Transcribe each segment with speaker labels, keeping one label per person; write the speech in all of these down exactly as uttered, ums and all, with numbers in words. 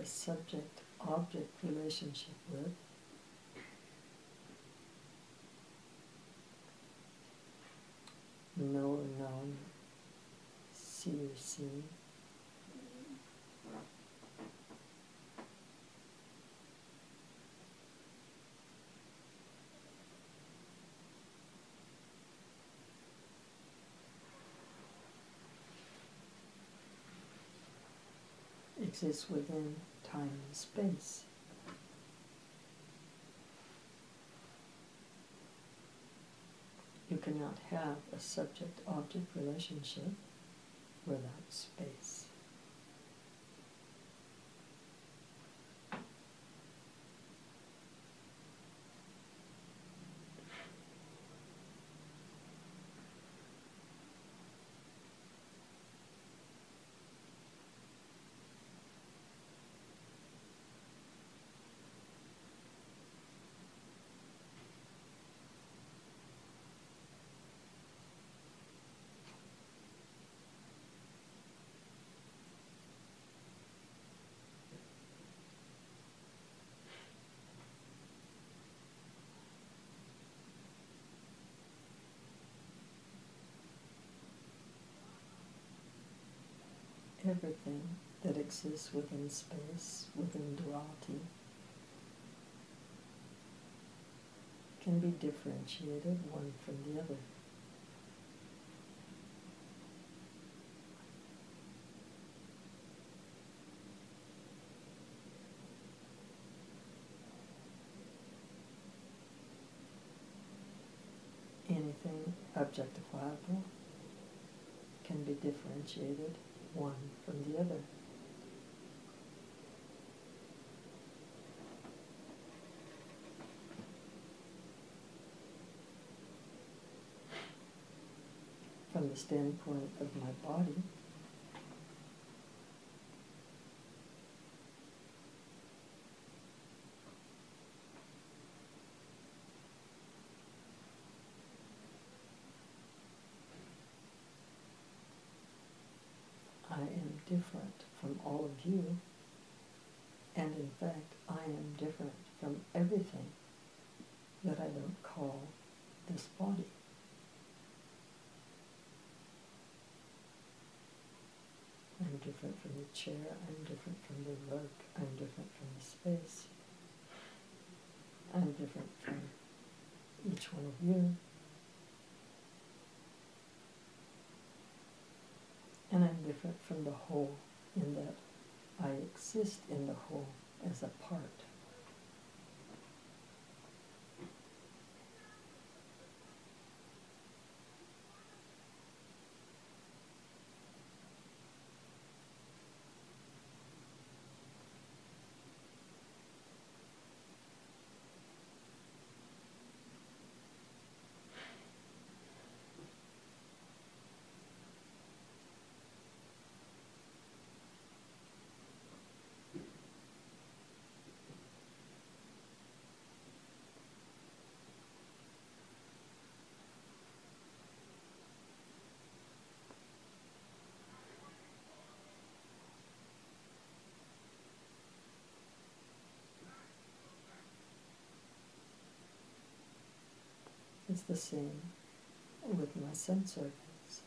Speaker 1: a subject-object relationship with. Know or known, see or seen. Exists within time and space. You cannot have a subject-object relationship without space. Everything that exists within space, within duality, can be differentiated one from the other. Anything objectifiable can be differentiated one from the other. From the standpoint of my body, I am different from all of you, and in fact, I am different from everything that I don't call this body. I'm different from the chair, I'm different from the rug, I'm different from the space. I'm different from each one of you. And I'm different from the whole in that I exist in the whole as a part. It's the same with my sense organs.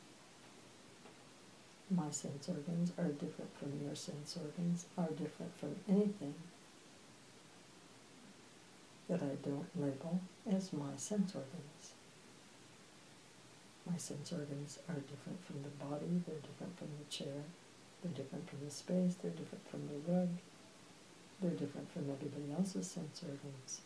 Speaker 1: My sense organs are different from your sense organs, are different from anything that I don't label as my sense organs. My sense organs are different from the body, they're different from the chair, they're different from the space, they're different from the rug, they're different from everybody else's sense organs.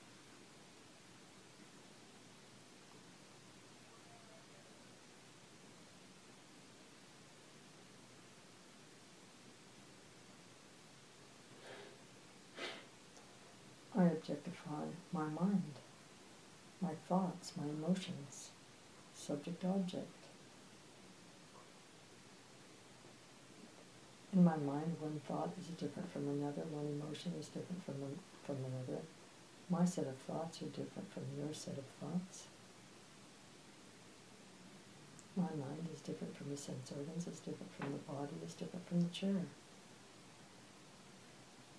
Speaker 1: I objectify my mind, my thoughts, my emotions, subject-object. In my mind, one thought is different from another, one emotion is different from, from another. My set of thoughts are different from your set of thoughts. My mind is different from the sense organs, it's different from the body, it's different from the chair.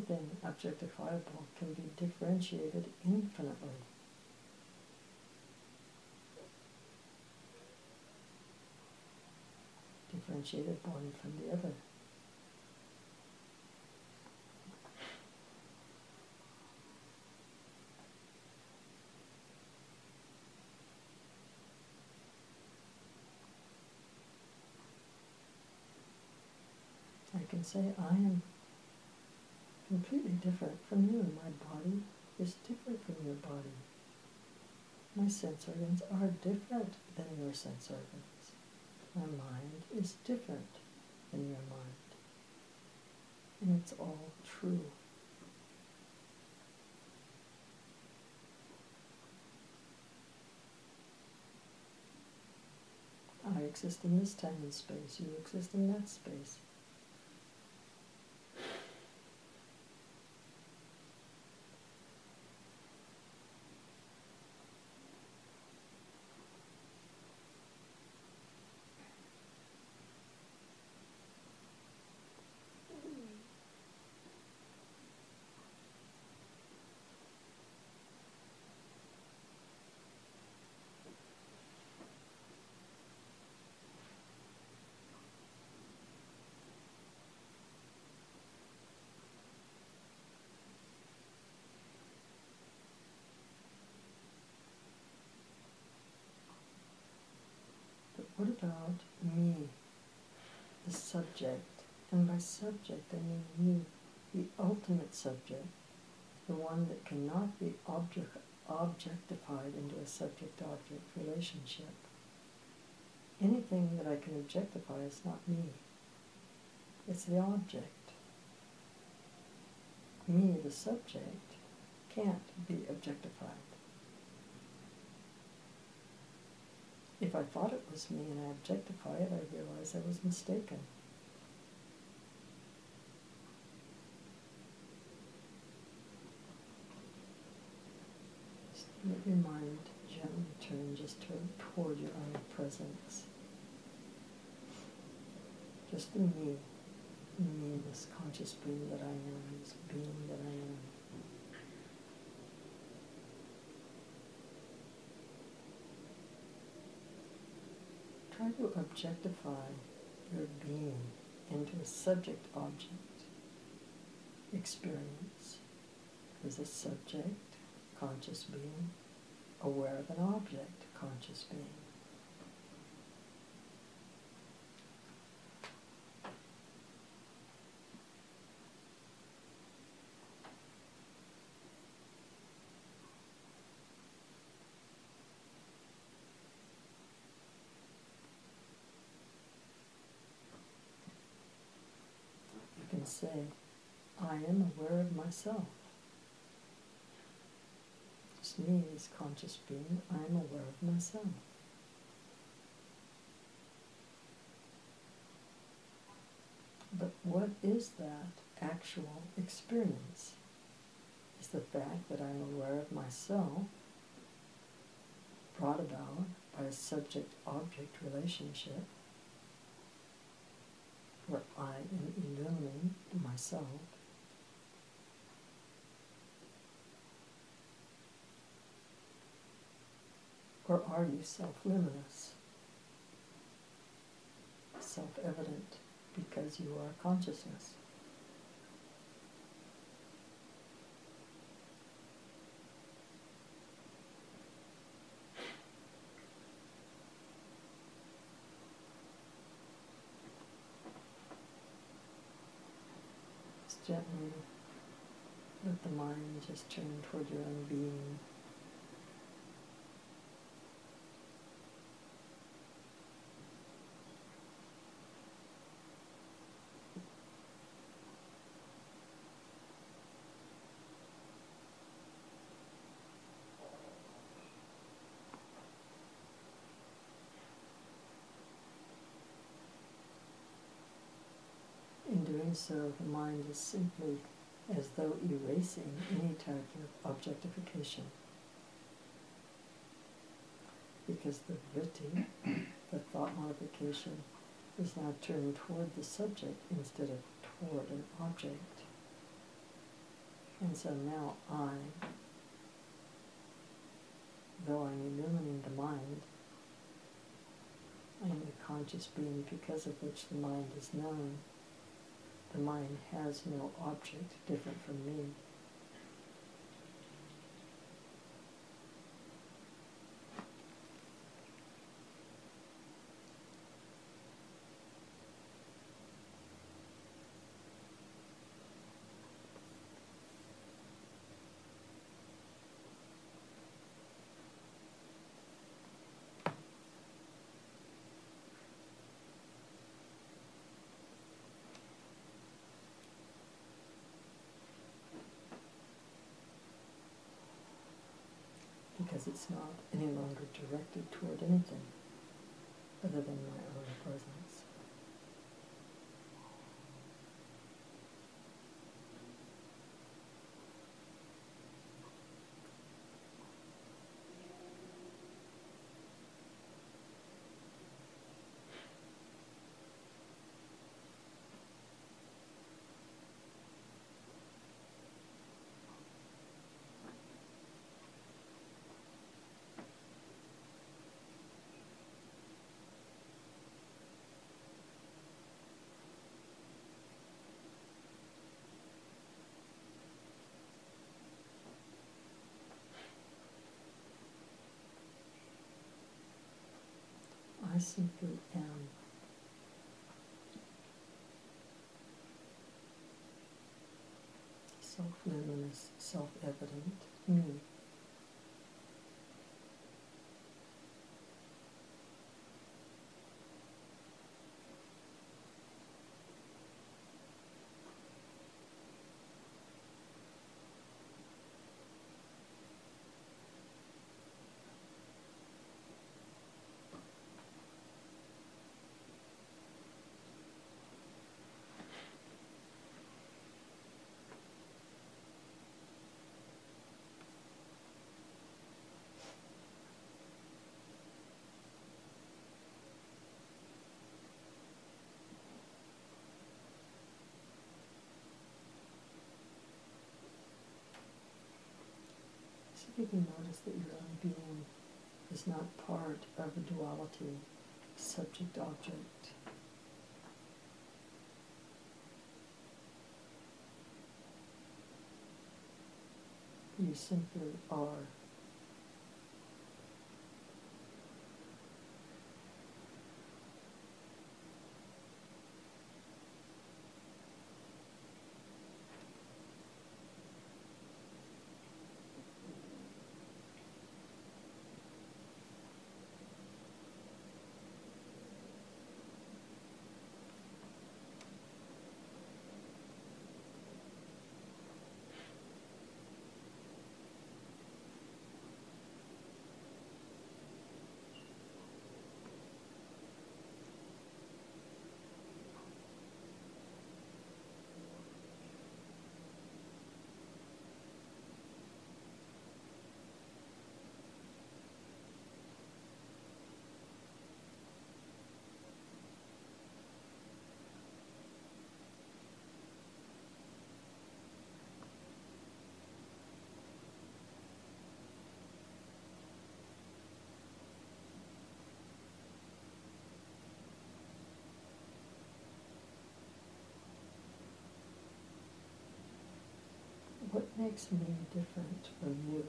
Speaker 1: anything objectifiable can be differentiated infinitely. Differentiated one from the other. I can say I am completely different from you. My body is different from your body. My sense organs are different than your sense organs. My mind is different than your mind. And it's all true. I exist in this time and space. You exist in that space. What about me, the subject? And by subject, I mean you, the ultimate subject, the one that cannot be object, objectified into a subject-object relationship. Anything that I can objectify is not me. It's the object. Me, the subject, can't be objectified. If I thought it was me and I objectify it, I realize I was mistaken. Just let your mind gently turn just turn toward your own presence. Just the me, me, this conscious being that I am, this being that I am. Try to objectify your being into a subject-object experience as a subject, conscious being, aware of an object, conscious being. Say, I am aware of myself. Just me, this conscious being, I am aware of myself. But what is that actual experience? Is the fact that I'm aware of myself brought about by a subject-object relationship where I am illumining myself, or are you self-luminous, self-evident because you are consciousness? Gently let the mind just turn toward your own being. In doing so, the mind is simply as though erasing any type of objectification. Because the vritti, the thought modification, is now turned toward the subject instead of toward an object. And so now I, though I'm illumining the mind, I am the conscious being because of which the mind is known. The mind has no object different from me. Because it's not any longer directed toward anything other than my own presence. I simply am. Self-luminous, self-evident me. So you can notice that your own being is not part of a duality, subject-object. You simply are. What makes me different from you?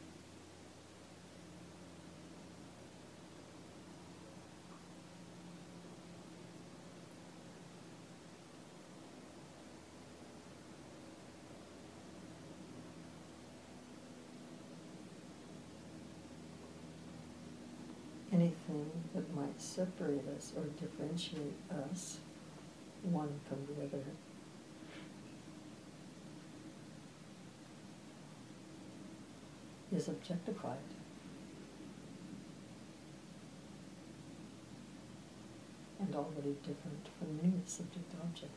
Speaker 1: Anything that might separate us or differentiate us, one from the other, is objectified. And already different from me, subject-object.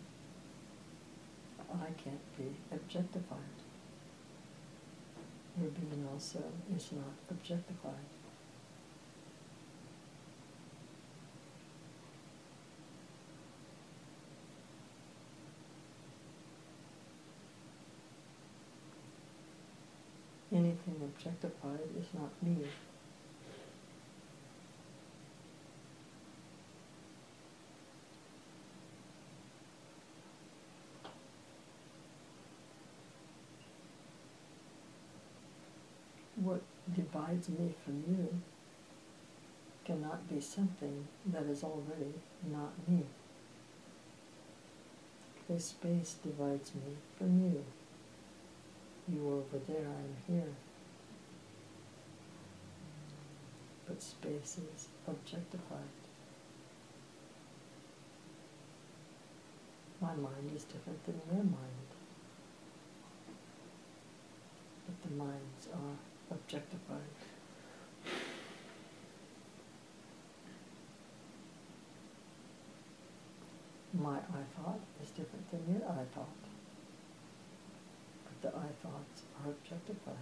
Speaker 1: I can't be objectified. Your being also is not objectified. everything objectified is not me. What divides me from you cannot be something that is already not me. This space divides me from you. You over there, I'm here. But space is objectified. My mind is different than your mind. But the minds are objectified. My I thought is different than your I thought. But the I thoughts are objectified.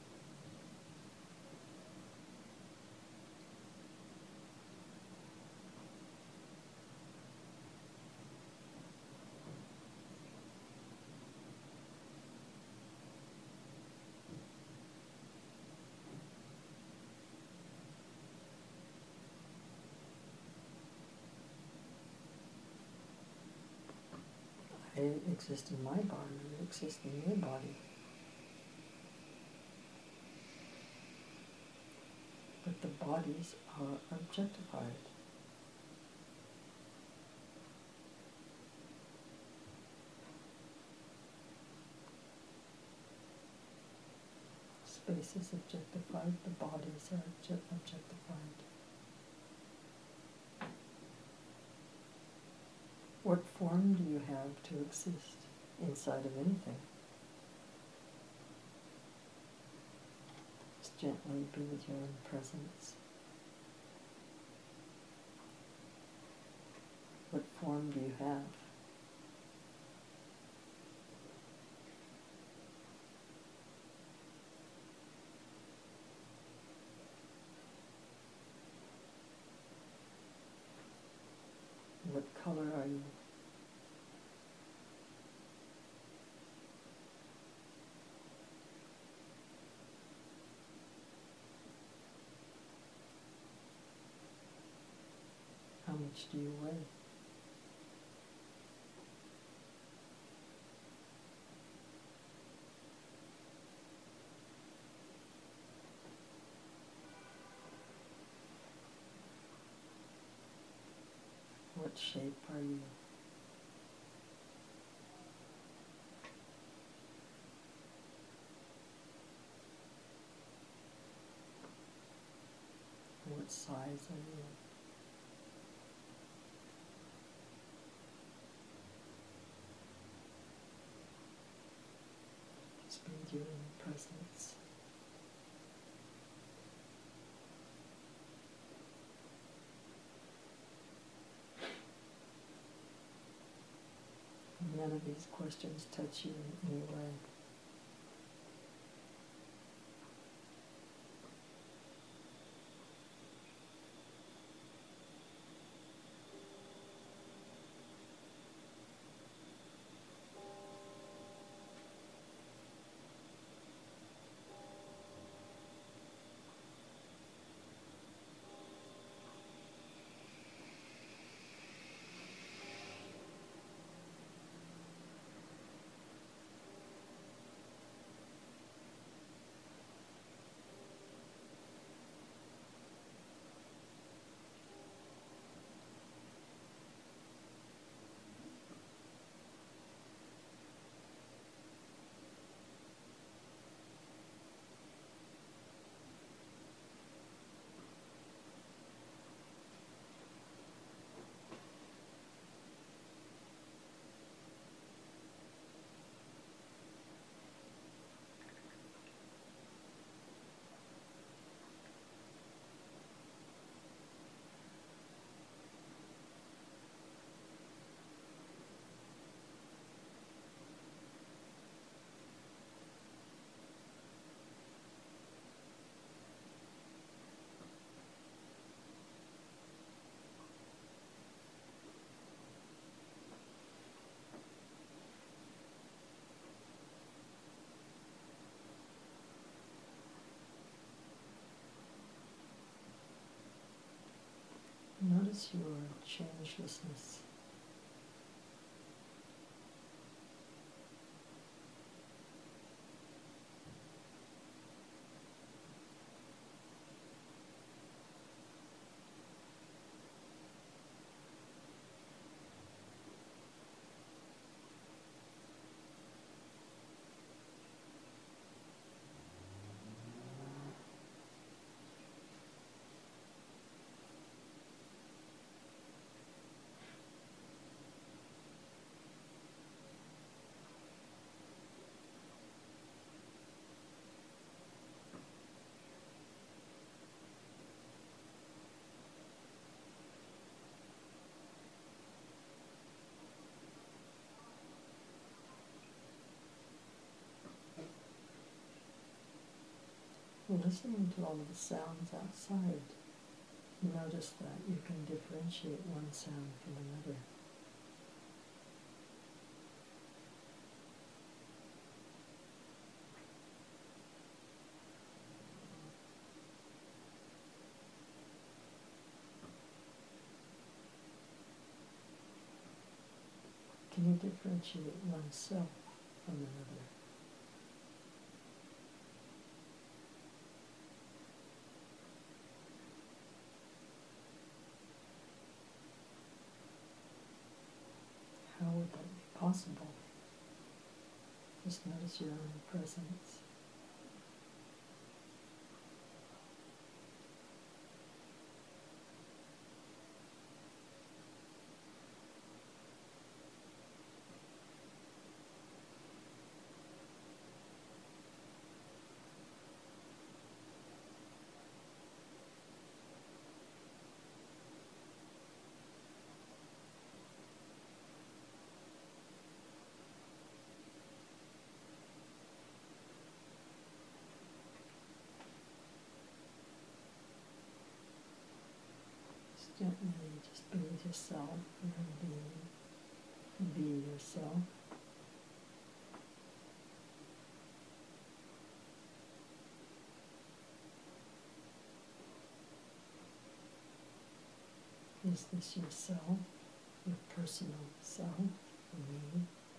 Speaker 1: I exist in my body, you exist in your body. But the bodies are objectified. Space is objectified, the bodies are obje- objectified. What form do you have to exist inside of anything? Just gently be with your own presence. What form do you have? What color are you? How much do you weigh? What shape are you? What size are you? Just be with your own presence. None of these questions touch you in any way. Notice your changelessness. Listening to all of the sounds outside, notice that you can differentiate one sound from another. Can you differentiate oneself from another? How would that be possible? Just notice your own presence. Gently just be with yourself and be, be yourself. Is this yourself, your personal self, me?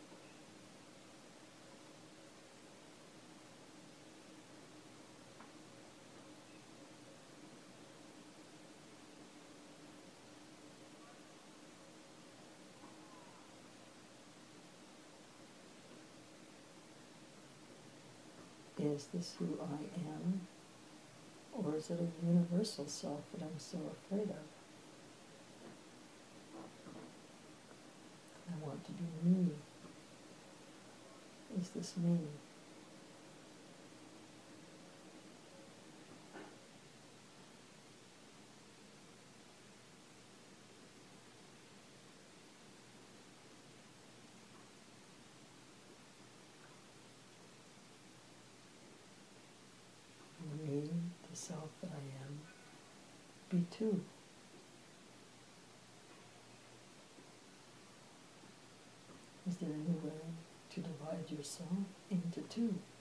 Speaker 1: Is this who I am? Or is it a universal self that I'm so afraid of? I want to be me. Is this me? Me, the self that I am, be two. Is there any way to divide yourself into two?